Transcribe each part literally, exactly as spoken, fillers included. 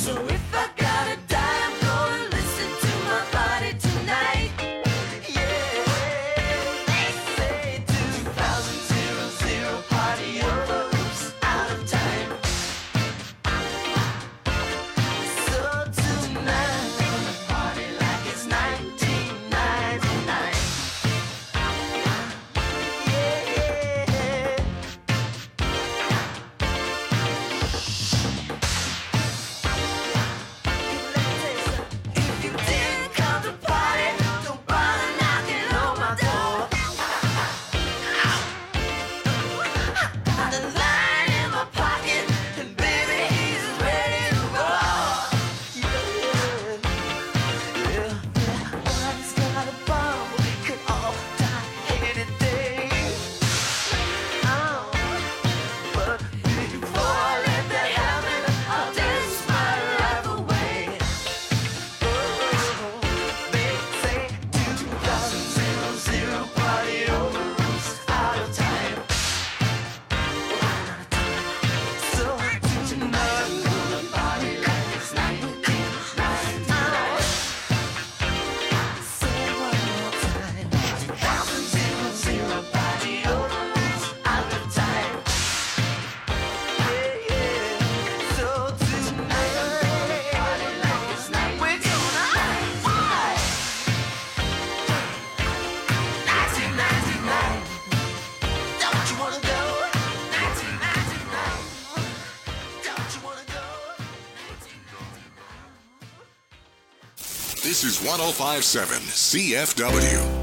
This is one oh five point seven C F W.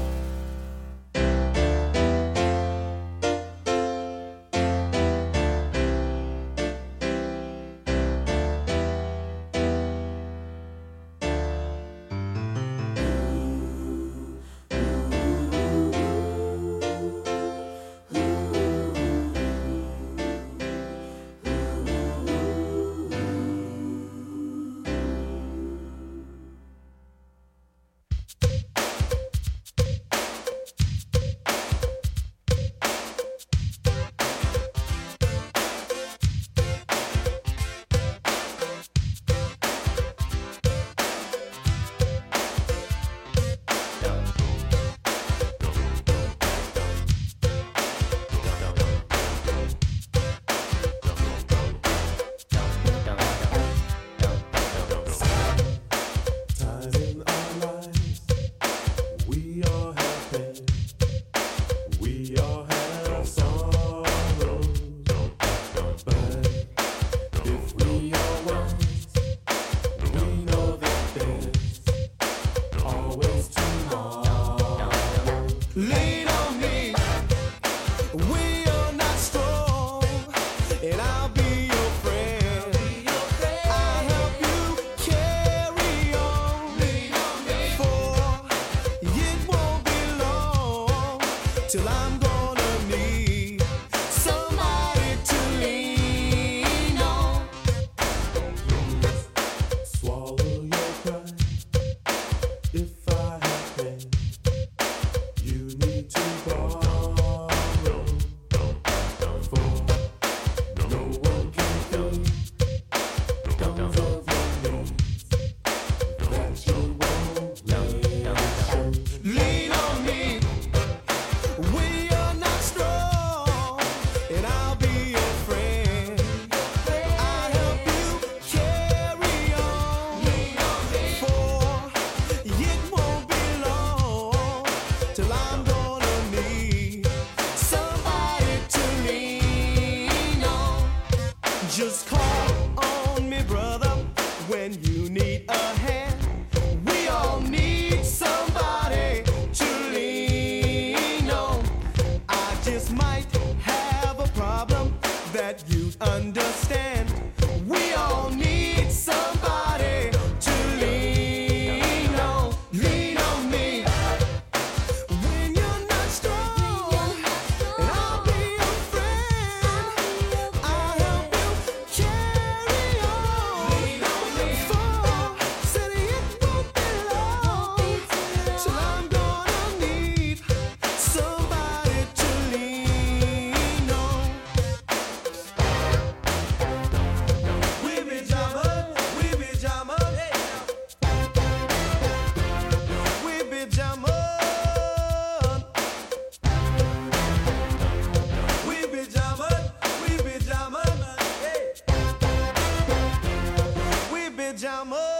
I'm up.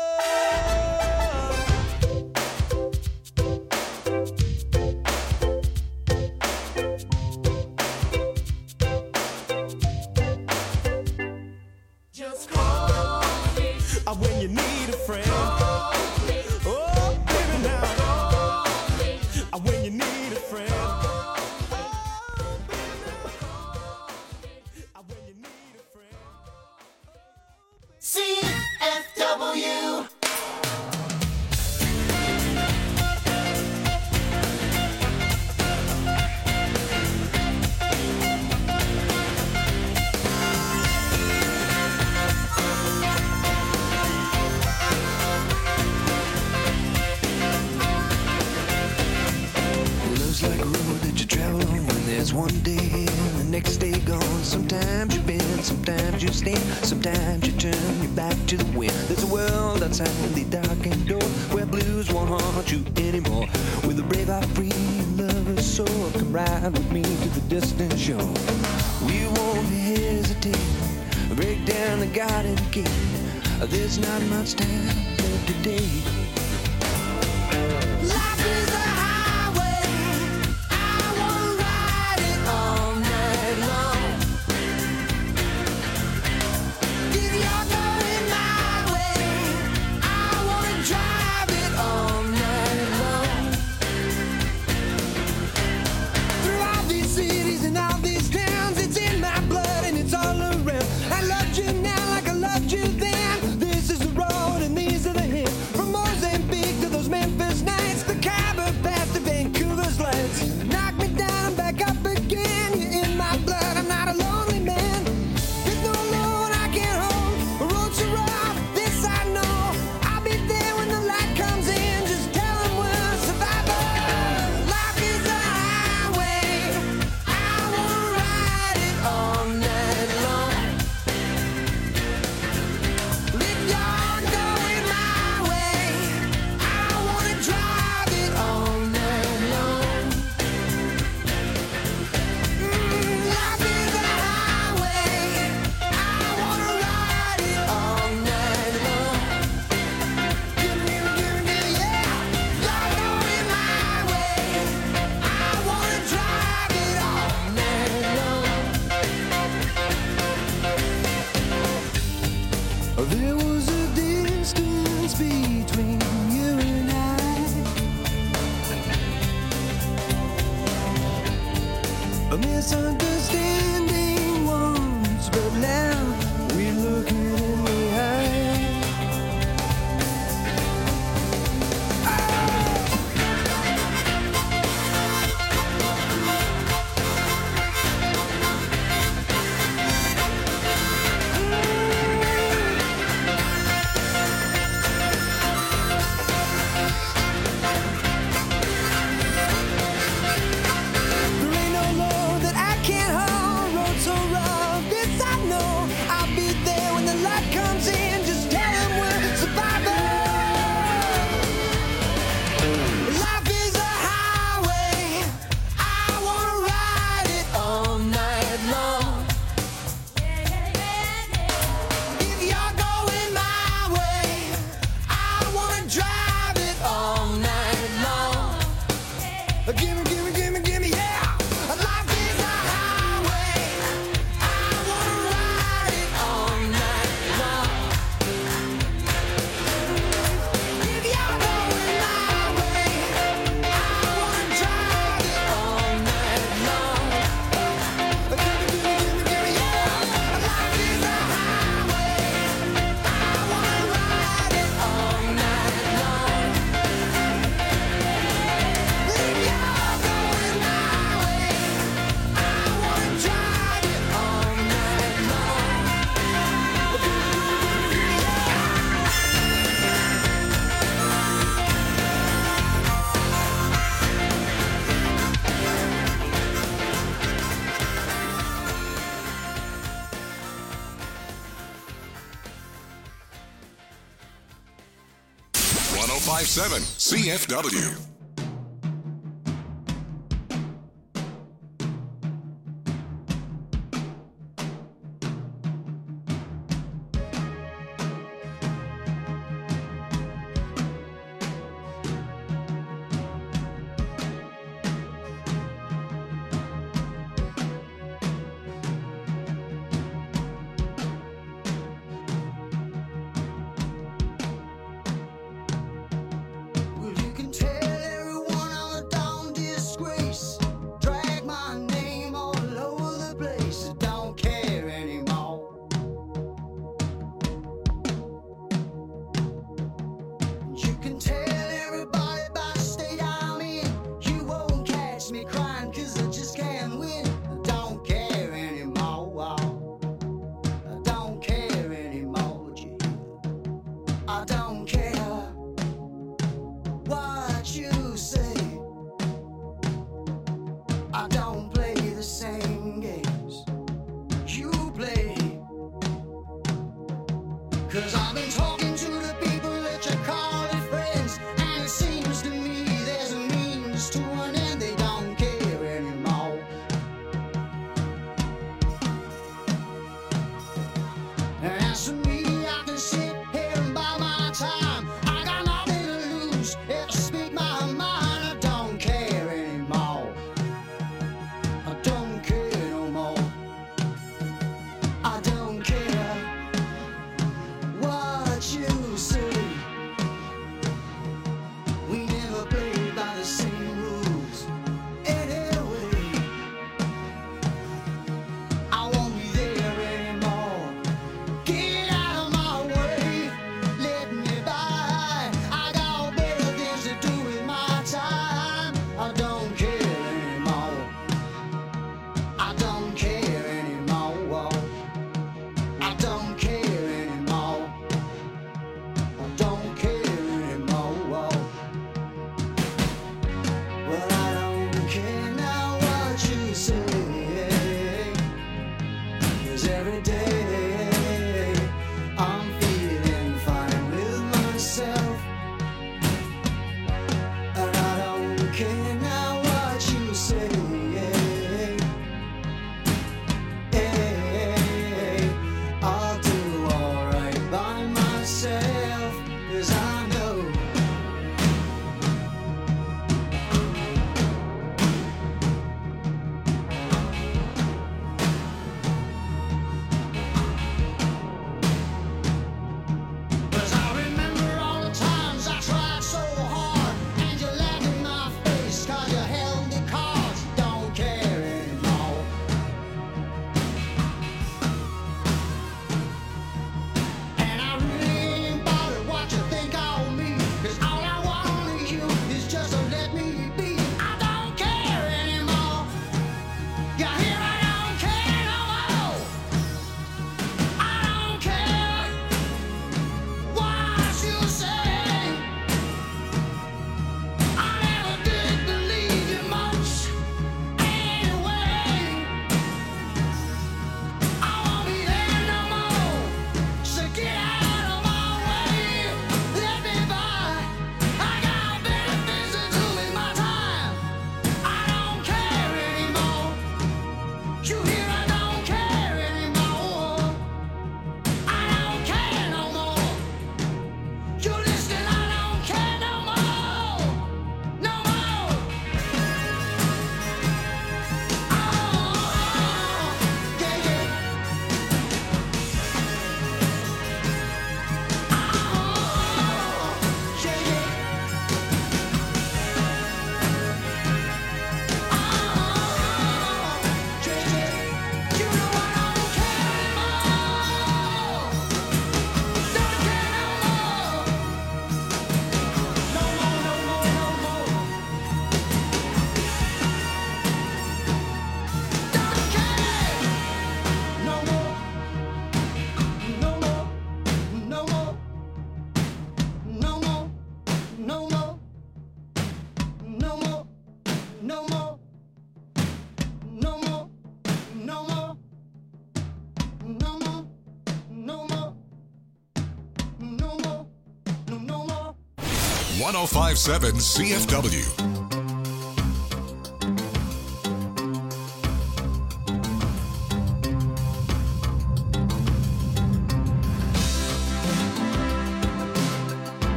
Just call me. Uh, when you need a friend. Call me. Oh, baby, now. Call me. Uh, when you need a friend. C F W. Love's like a road that you travel on when there's one day here and the next day gone. Sometimes you bend, sometimes you stand, sometimes you turn your back to the wind. There's a world outside the darkened door where blues won't haunt you anymore. With a brave heart free and lover's soul, come ride with me to the distant shore. We won't hesitate, break down the garden gate. There's not much time left today. Life is a highway. I wanna ride it all night long. If you're going my way, I wanna drive it all night long. Through all these cities and all these towns, it's in my blood and it's all around. I loved you now like I loved you then. This is the road and these are the hills. From Mozambique to those Memphis nights, the Khyber Pass to Vancouver's lights. Knock me down and back up again. You're in my blood, I'm not a lonely man. There's no load I can't hold. The road's so rough, this I know. I'll be there when the light comes in. Just tell 'em we're survivors. Life is a highway. I wanna ride it all night long. If you're going my way, I wanna drive it all night long. Mm, life is a highway. I wanna ride it all night long. Give me, give me, yeah. You're going my way. I wanna drive it all night long. There was a distance between you and I, a misunderstanding once, but now we look it in the eye. There ain't no load that I can't hold. Road so rough, this I know. I'll be there when the light comes in. Just tell 'em we're survivors. Life is a highway. I wanna ride it all night long. If you're going my way, I wanna drive it all night long. Gimme, gimme, gimme, gimme, yeah. Life is a highway. I wanna ride it all night long. If you're going my way, I wanna drive it all night long. Gimme, gimme, gimme, gimme, yeah. Life is a highway. I wanna ride it all night long. If you're going my way, I wanna drive it all night long. one oh five point seven C F W. I don't care what you say. I don't play the same games you play. 'Cause I've been talking to the people that you call it friends, and it seems to me there's a means to an end. They don't care anymore. And as for me, I can sit here and buy my time. I got nothing to lose if I speak my mind. I don't care anymore. I don't care no more. I don't care what you say. We never played by the same rules anyway. I won't be there anymore. Get out of my way, let me by. I got better things to do with my time. I don't care anymore. I don't care anymore. I don't care anymore. I don't care anymore. Well, I don't care now what you say. 'Cause every day I'm feeling fine with myself. And I don't care now what you say. I'll do alright by myself. 'Cause I know Cause I remember all the times I tried so hard, and you laughed in my face 'cause you held the cards. Don't care anymore. And I really ain't bothered what you think of me, 'cause all I want of you is just to let me be. I don't care anymore. You hear, I don't care no more. I don't care what you say. I never did believe you much anyway. I won't be there no more. So get out of my way, let me by. I got better things to do with my time. I don't care anymore. You hear, I don't care anymore. I don't care no more. You listen, I don't care no more. No more. Oh, yeah, yeah. Oh, yeah, yeah. Oh, yeah, yeah. You know I don't care anymore. Don't care no more. No more, no more, no more. Don't care. No more. No more. No more. No more. No more. No more. No more. No more. No more. No more. No more. No more. No, no more. one oh five point seven C F W.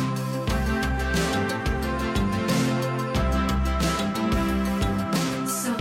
So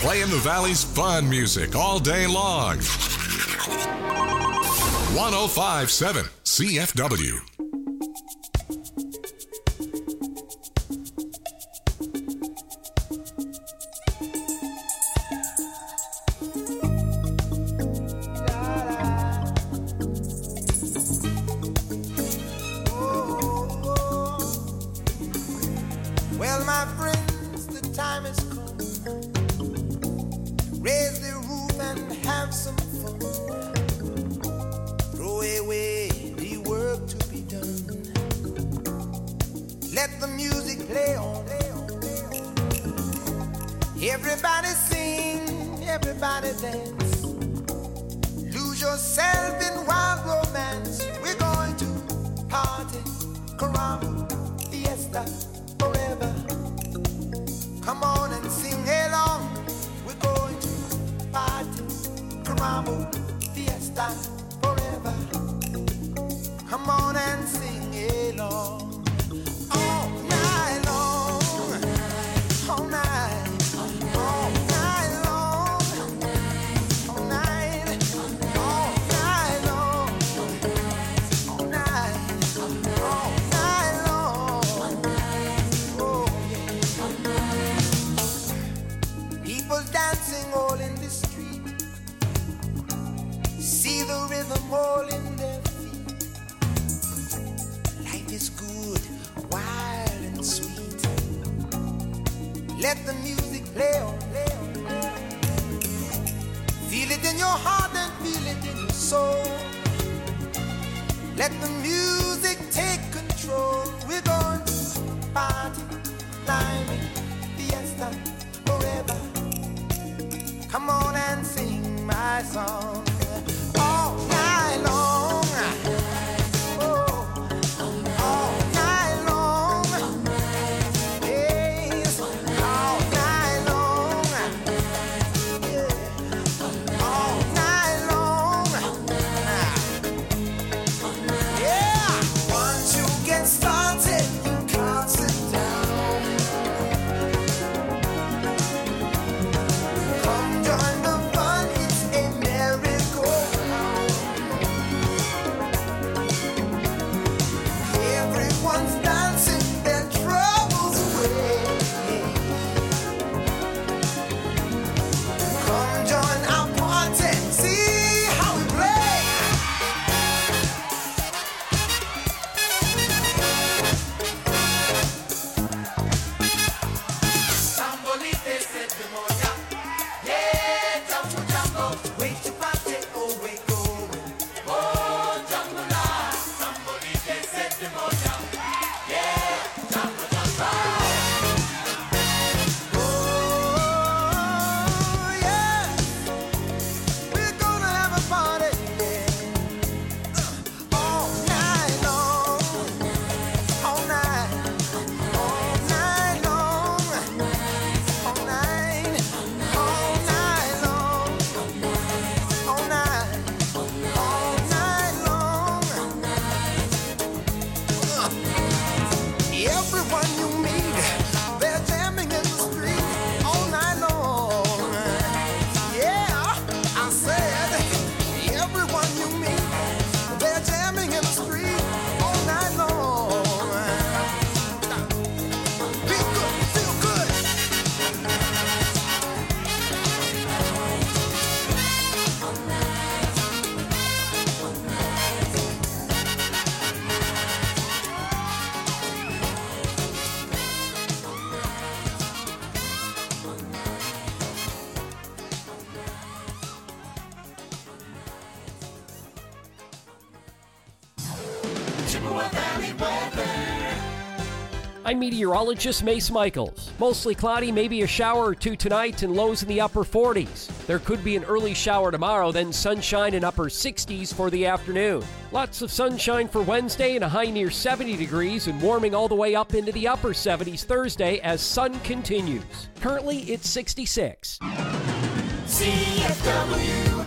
Playing the Valley's fun music all day long. one oh five point seven C F W. Well, my friends, the time has come. Raise the roof and have some fun. Throw away the work to be done. Let the music play on. Everybody sing, everybody dance. Lose yourself in wild romance. We're going to party, caramba, fiesta, forever. Come on and sing along. We're going to party, caramba, fiesta, forever. Come on and sing along. All night long, all night, all night long, all night, all night long, all night, all night long. Oh yeah. People dancing all in the street. See the rhythm all in their feet. Life is good, wild and sweet. Let the music play on, play on, play on. Feel it in your heart and feel it in your soul. Let the music take control. We're going to party, climbing, fiesta, forever. Come on and sing my song all night long. Oh, all night long. Yes, all night long. Yeah, all night long. Yeah, once you get started, you can't sit down. Come join the fun, it's a merry-go-round. Everyone's dancing their troubles away. Come join our party, see how we play. Sambolite se te moja. Yeah, jambo jambo. Wait to party, oh wait going. Oh, jambo la. Sambolite se te moja. Yeah, jambo jambo. Oh, yeah. We're gonna have a party, yeah. All night long. All night. All night long. All night. All night long. All night. All night long. Everyone you meet, they're jamming in the street all night long. Yeah, I said, everyone you meet, they're jamming in the street all night long. Be good, feel good. I'm meteorologist Mace Michaels. Mostly cloudy, maybe a shower or two tonight, and lows in the upper forties. There could be an early shower tomorrow, then sunshine in upper sixties for the afternoon. Lots of sunshine for Wednesday and a high near seventy degrees, and warming all the way up into the upper seventies Thursday as sun continues. Currently, it's sixty-six. C F W.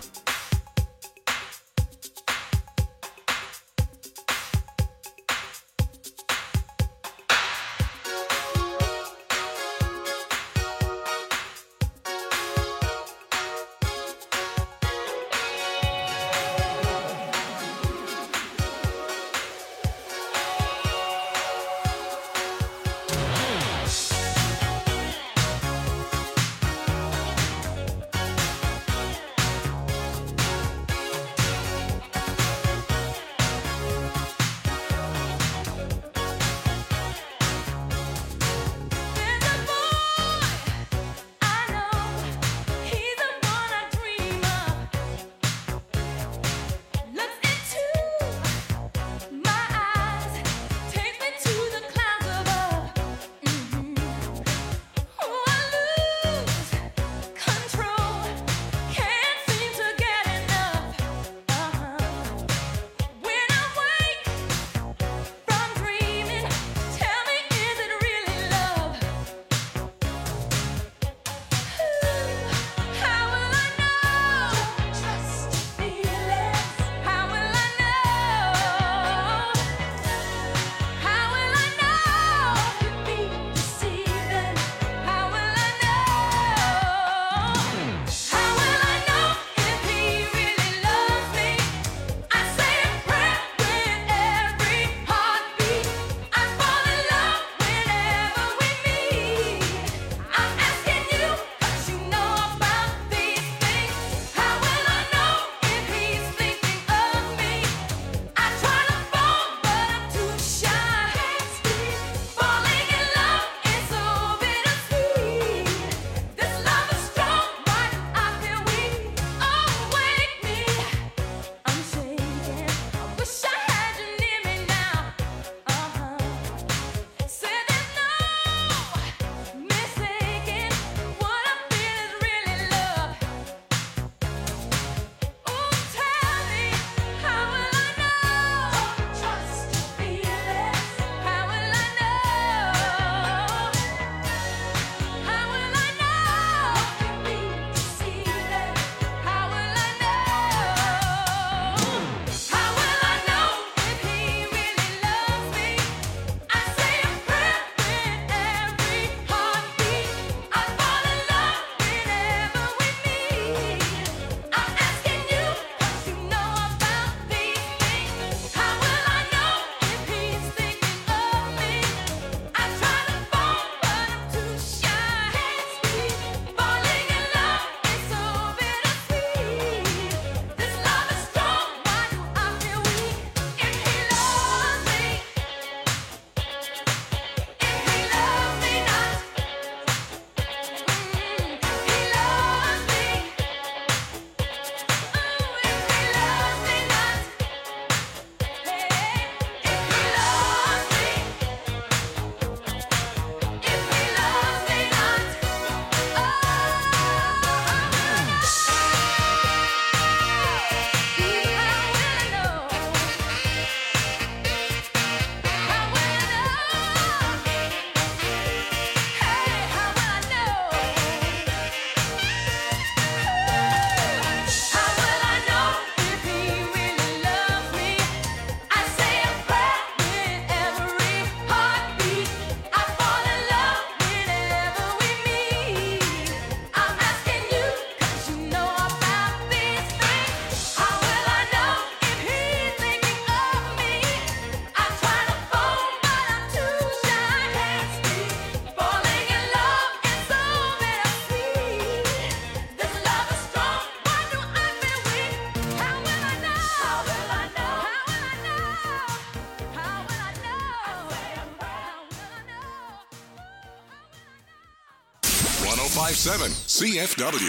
five seven C F W.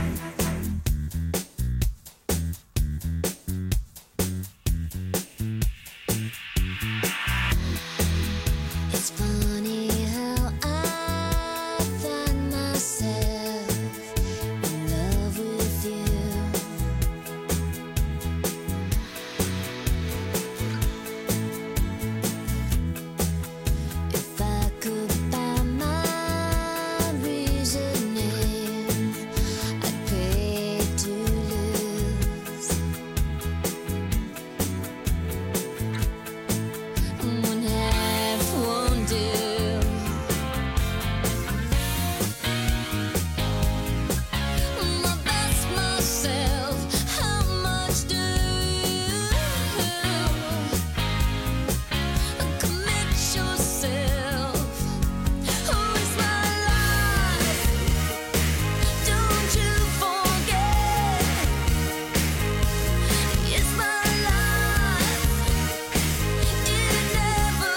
It's funny how I find myself in love with you. If I could buy my reasoning, I'd pay to lose. One half won't do. My best myself, how much do you commit yourself? Who is my life? Don't you forget, it's my life. It never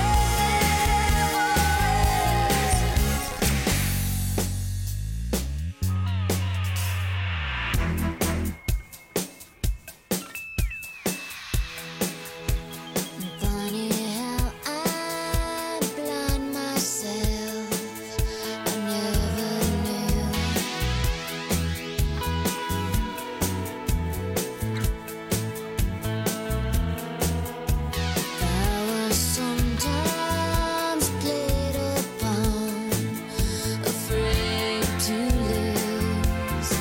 Funny how I blind myself. I never knew. I was sometimes played upon, afraid to lose.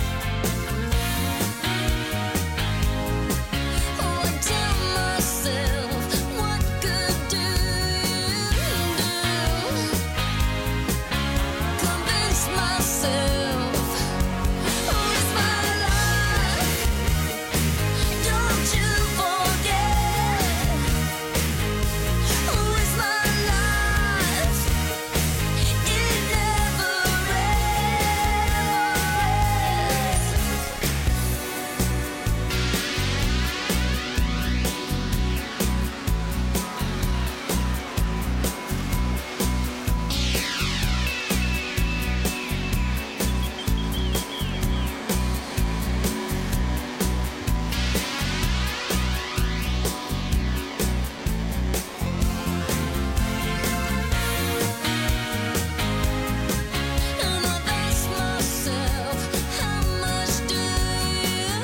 Oh, I tell myself, what good do you do? Convince myself, who is my life? Don't you forget, who is my life? It never And I ask myself, how much do you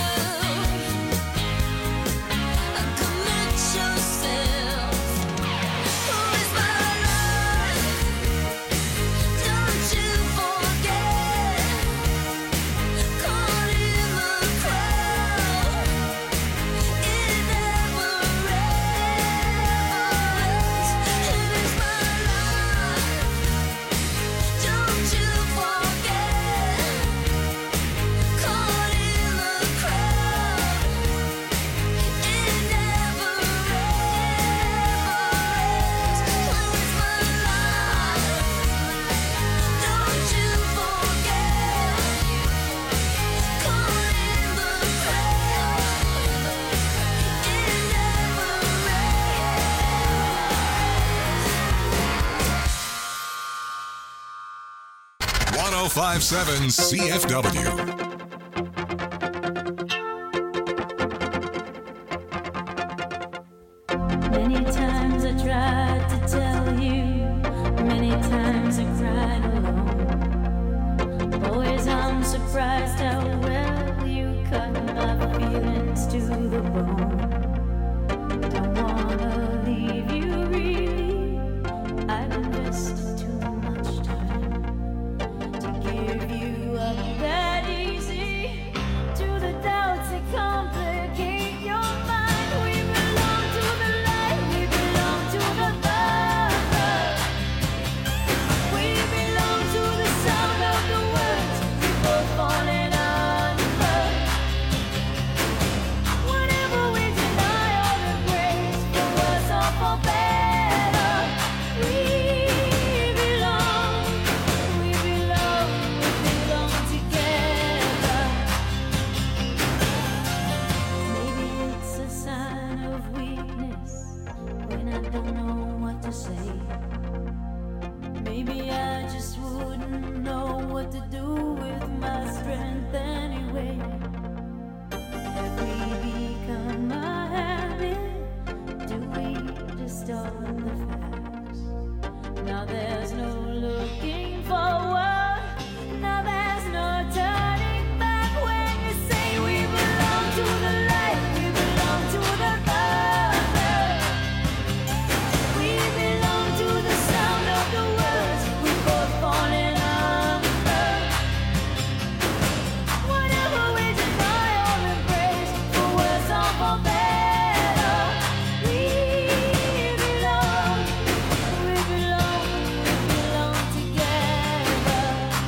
commit yourself? Who is my life? Don't you forget, caught in the crowd. It never ends. It is my life. Don't you forget, caught in the crowd. It never ends. Who is my life? Don't you forget, caught in the crowd. It never ends. one oh five seven C F W. Many times I tried to tell you, many times I cried alone. Always I'm surprised how well you cut my feelings to the bone. Don't wanna leave you really, I've invested too much time to give you up that easy to the doubts that complicate your mind. We belong to the light, we belong to the dark. We belong to the sound of the words we both falling under. Whenever we deny all the grace, for worse or for better, we belong, we belong, we belong together. Maybe it's a sign of weakness when I don't know what to say. Maybe I just wouldn't wouldn't know what to do with my strength anyway. Have we become a habit? Do we distort the facts? Now there's no looking forward. Now there's no turning back when you say we belong to the light, we belong to the Father. We belong to the sound of the words we both falling under. Whatever we deny or embrace, for worse or for better, we belong, we belong, we belong together.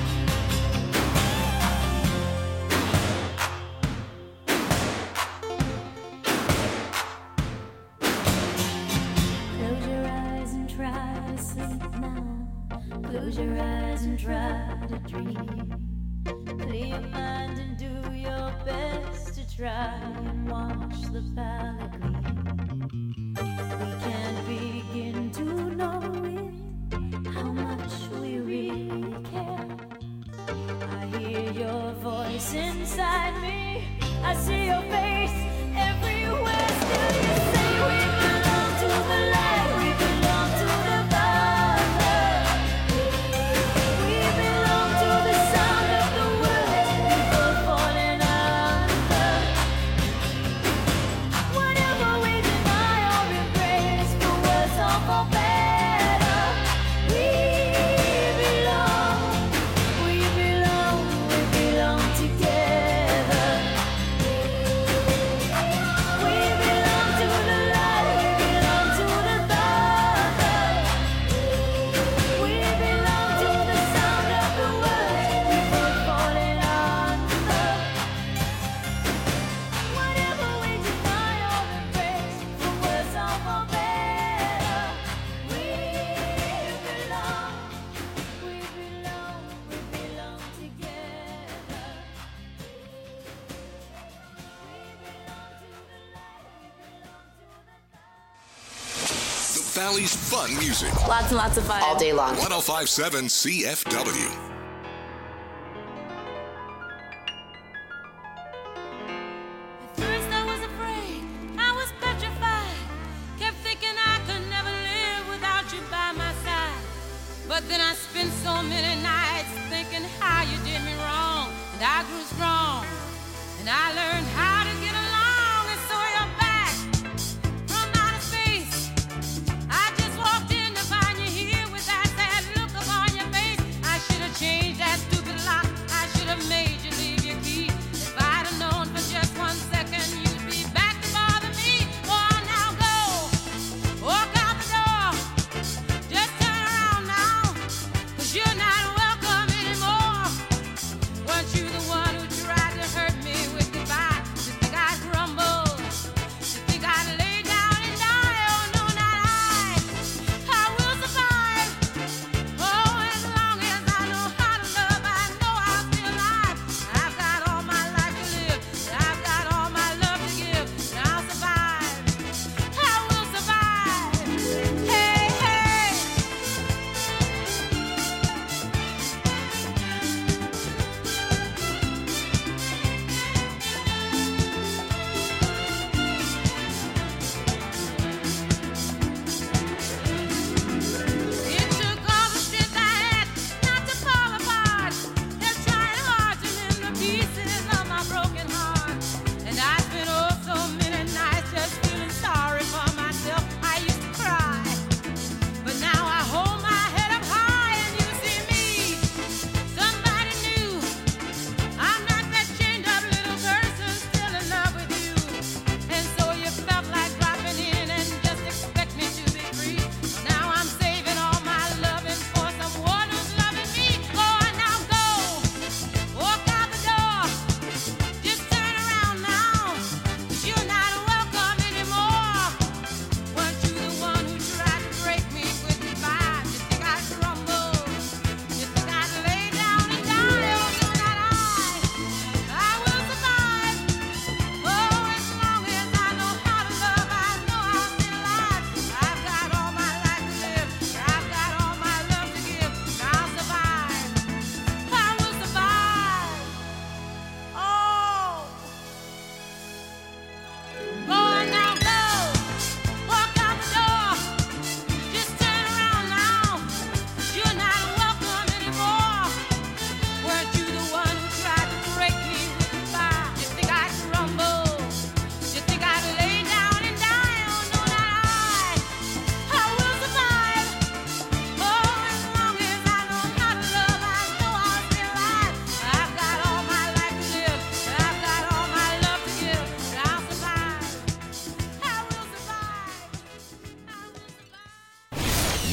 Close your eyes and try to sleep now. Close your eyes and try to dream. Clear your mind and do your best to try and wash the palate clean. We can't begin to know it, how much we really care. I hear your voice inside me. I see your face everywhere. Still you say we belong to the light, we belong to the Father. We belong to the sound of the words we both falling under. Whatever we deny or embrace, for worse or for better, we belong, we belong, we belong together. We belong to the light, we belong to the Father. We belong to the sound of the words we both falling under. Whatever we deny or embrace, for worse or for better, we belong, we belong, we belong together. The Valley's fun music. Lots and lots of fun. All day long. one oh five point seven C F W. At first I was afraid, I was petrified. Kept thinking I could never live without you by my side. But then I spent so many nights thinking how you did me wrong. And I grew strong, and I learned how to get along. And so you're back from outer space. I just walked in to find you here with that sad look upon your face. I should have changed that stupid lock. I should have made you leave your key. If I'd have known for just one second you'd be back to bother me. Oh, now go, walk out the door. Just turn around now, 'cause you're not welcome anymore. Weren't you the one who tried to hurt me with goodbye?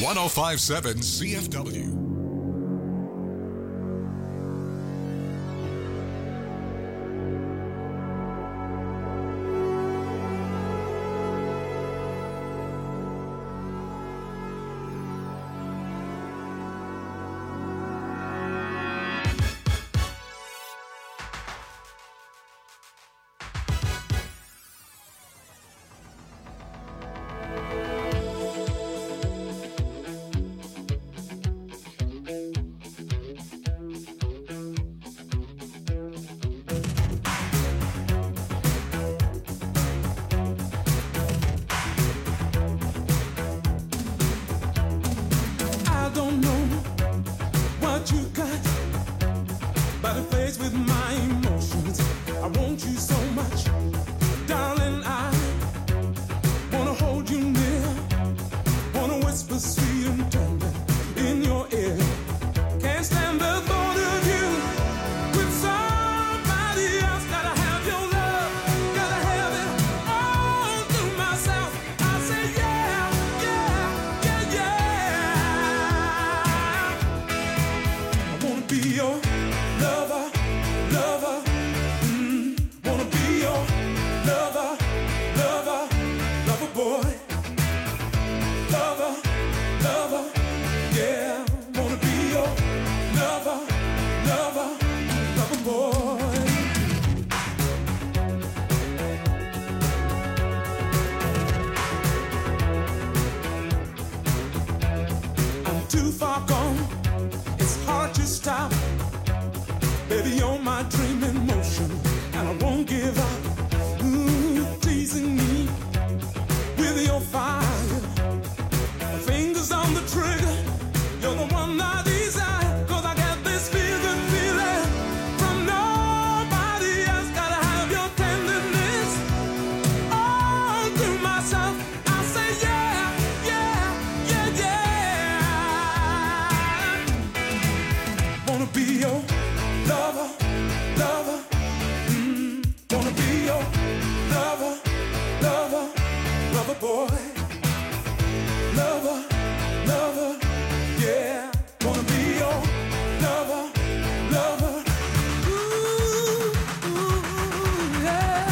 one oh five point seven C F W. I don't know what you got, but it plays with my emotions. I want you so much, darling. I wanna hold you near, wanna whisper sweet and tender in your ear. Can't stand the thought of you with somebody else. Gotta have your love, gotta have it all to myself. I say yeah, yeah, yeah, yeah. I wanna be your lover, lover. Mm, wanna be your lover, lover, lover boy. Lover, lover, yeah. Wanna be your lover, lover, lover boy. I'm too far gone, it's hard to stop. Baby, you're my dream in motion, and I won't give up. Ooh, teasing me with your fire. Fingers on the trigger, you're the one I desire. Cause I got this feeling, feeling from nobody else. Gotta have your tenderness all to myself. I say yeah, yeah, yeah, yeah. Wanna be your lover, lover. Mm, wanna be your lover, lover, lover boy. Lover, lover, yeah. Wanna be your lover, lover. Ooh, ooh, yeah.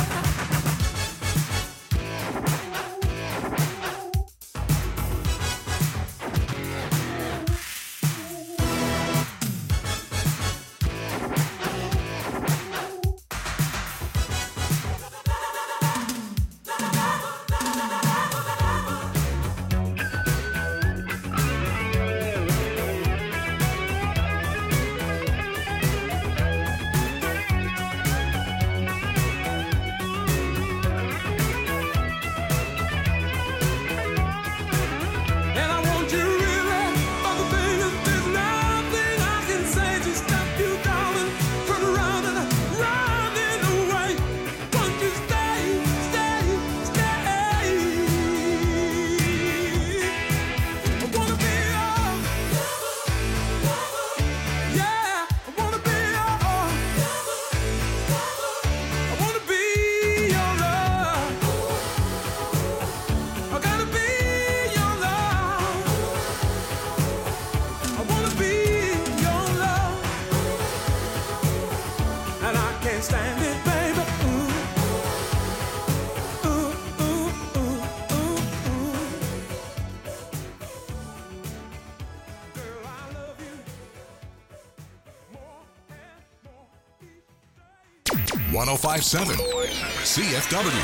And I want you really, but the thing is, there's nothing I can say to stop you, darling. Turn around and running away. Won't you stay, stay, stay? I wanna be your lover, yeah. I wanna be your lover, I wanna be your love. I gotta be your love. I wanna be your love. And I can't stand it, baby. Ooh. Ooh, ooh, ooh, ooh, ooh. Girl, I love you more and more each day. one oh five point seven C F W.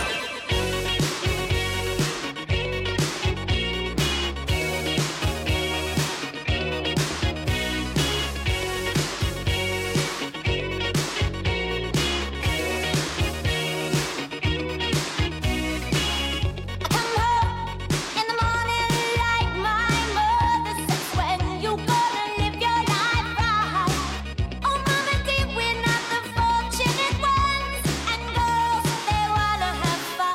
Come home in the morning like my mother says. When you gonna live your life right? Oh, mama dear, we're not the fortunate ones. And girls, they wanna have fun.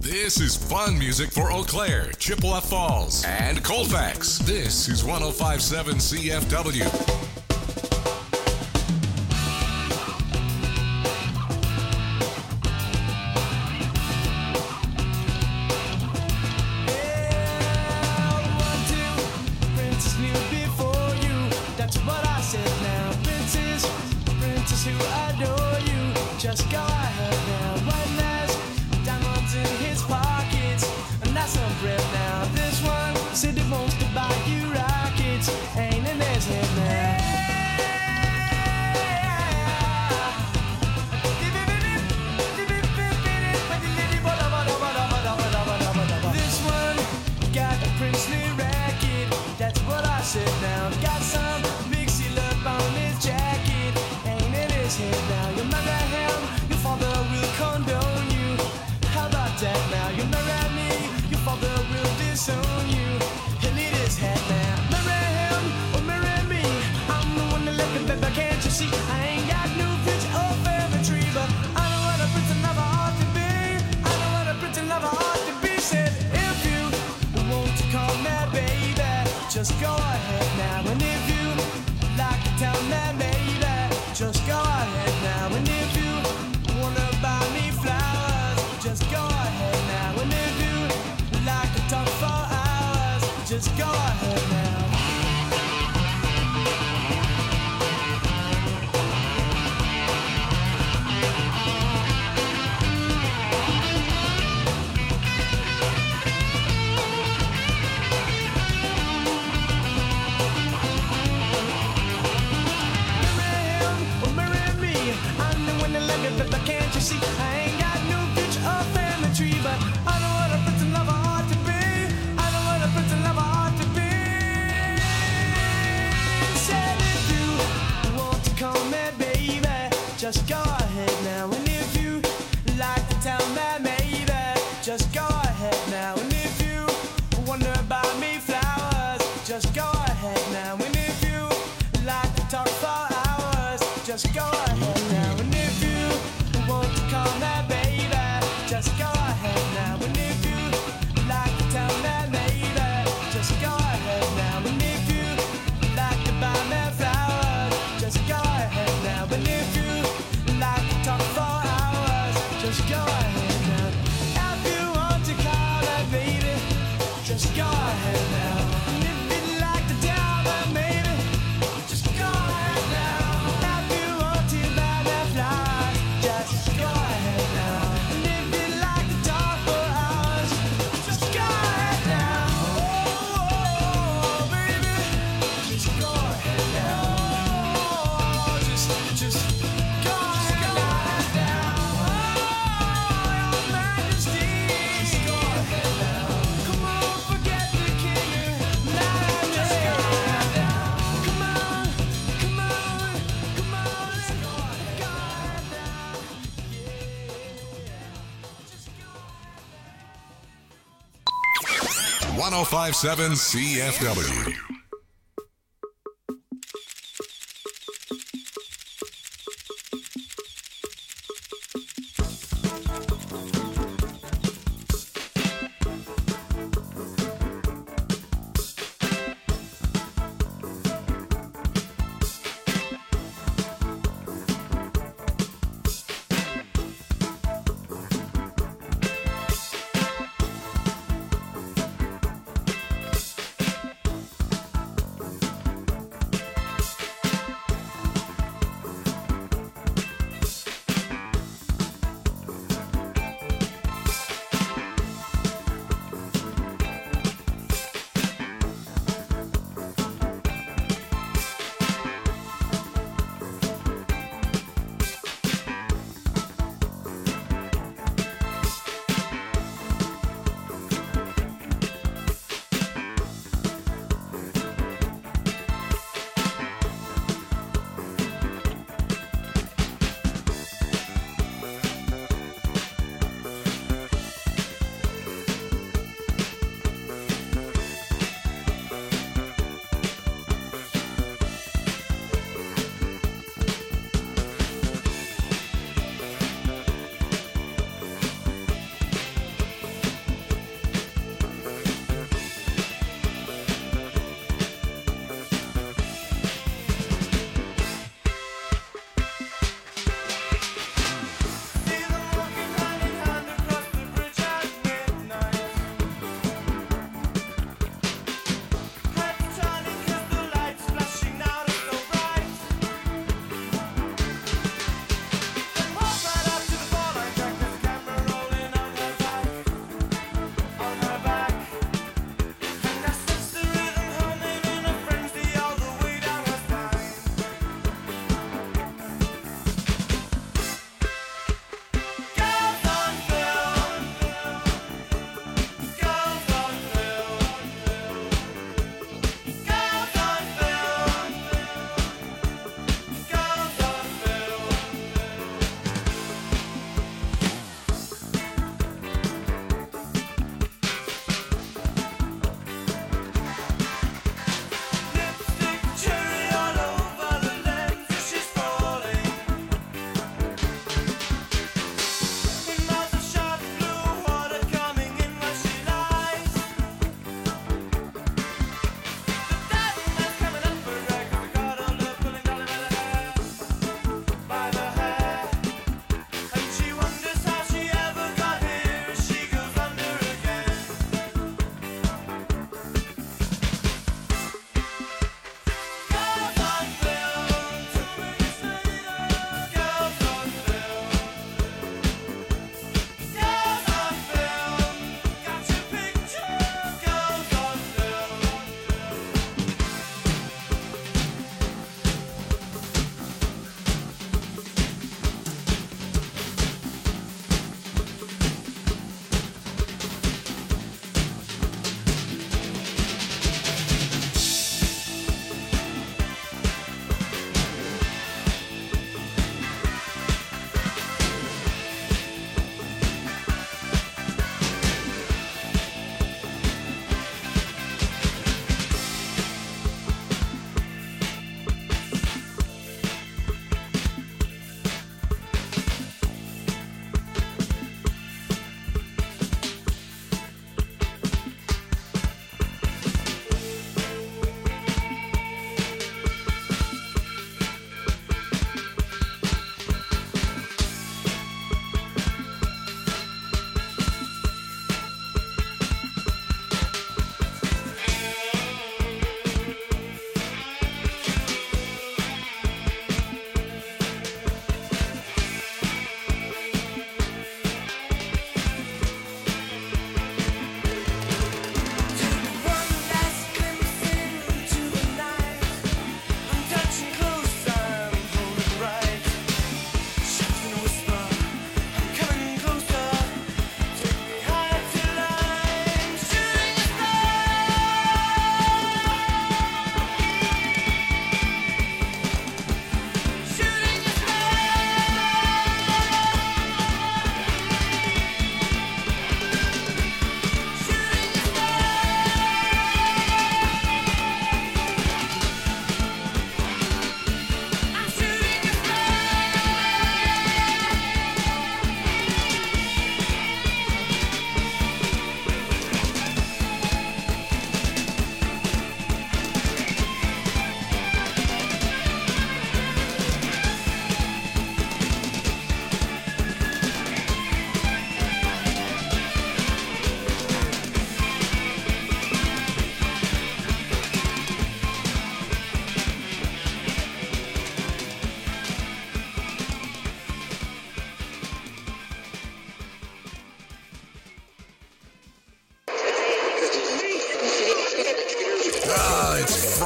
This is fun music for Eau Claire, Chippewa Falls, and Colfax. This is one oh five point seven C F W. Just go ahead now. One last diamonds in his pockets, and that's some bread now. This one said he wants to buy you rockets, ain't in his head now. This one got a princely racket, that's what I said now. Got some big seal up on his jacket, ain't in his head now. You marry him, your father will condone you. How about that now? You marry me, your father will disown you. He'll eat his head now. Marry him or marry me, I'm the one that left him, baby, can't you see? I ain't got no pitch or family tree, but I know what a pretty lover ought to be. I know what a pretty lover ought to be. Said if you want to call me baby, just go ahead now. And if you like to tell me baby, just go ahead now. And if you wanna buy me flowers, just go ahead now. And if you like to talk for hours, just go ahead now. Can't you see? I ain't got no bitch or family tree, but I know what a pretty lover ought to be. I know what a pretty lover ought to be. Said if you want to call me baby, just go ahead now. And if you like to tell me maybe, just go ahead now. And if you wonder buy me flowers, just go ahead now. And if you like to talk for hours, just go ahead now. And if you want to call me baby, just go ahead now. And if you like to tell me maybe, just go ahead now. And if you like to buy me flowers, just go ahead now. And if you like to talk for hours, just go ahead now. If you want to call me baby, just go ahead now. And if you like to tell me maybe, just go ahead now. If you want to buy me flowers, just go ahead now. And if you like to talk for hours, just go ahead now. Oh, baby, just go ahead now. Oh, just, just go ahead now. Oh, your Majesty, just go ahead now. Come on, forget the king. Just go ahead now. Come on, come on, come on, let's go ahead now. one oh five point seven C F W.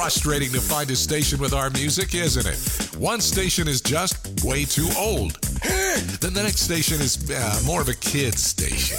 frustrating to find a station with our music, isn't it? One station is just way too old. Then the next station is uh, more of a kid's station.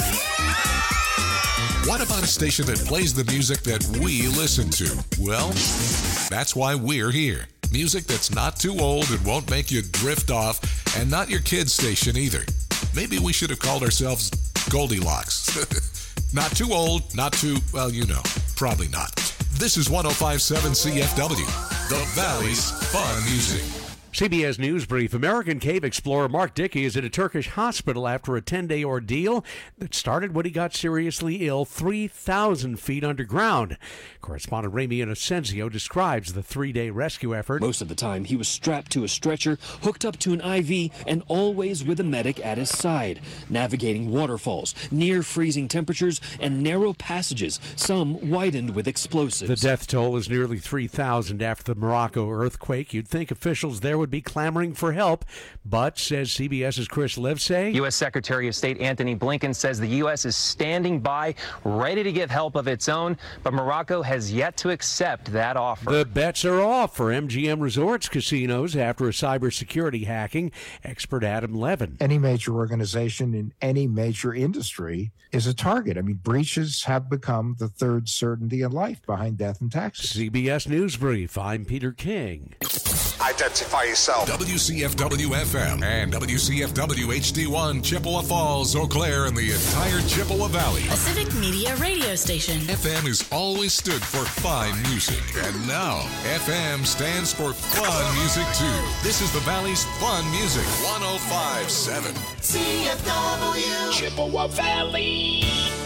What about a station that plays the music that we listen to? Well, that's why we're here. Music that's not too old and won't make you drift off, and not your kid's station either. Maybe we should have called ourselves Goldilocks. Not too old, not too, well, you know, probably not. This is one oh five point seven C F W, the Valley's Fun Music. C B S News Brief. American cave explorer Mark Dickey is at a Turkish hospital after a ten-day ordeal that started when he got seriously ill three thousand feet underground. Correspondent Rami Inocencio describes the three-day rescue effort. Most of the time, he was strapped to a stretcher, hooked up to an I V, and always with a medic at his side, navigating waterfalls, near-freezing temperatures, and narrow passages, some widened with explosives. The death toll is nearly three thousand after the Morocco earthquake. You'd think officials there would be clamoring for help, but, says CBS's Chris Livesay, U S Secretary of State Antony Blinken says the U S is standing by, ready to give help of its own, but Morocco has yet to accept that offer. The bets are off for M G M Resorts casinos after a cybersecurity hacking. Expert Adam Levin. Any major organization in any major industry is a target. I mean, breaches have become the third certainty in life behind death and taxes. C B S News Brief. I'm Peter King. Identify yourself. W C F W F M and W C F W H D one, Chippewa Falls, Eau Claire, and the entire Chippewa Valley. A Civic Media radio station. F M has always stood for fine music, and now F M stands for fun music too. This is the Valley's Fun Music, one oh five point seven. C F W Chippewa Valley.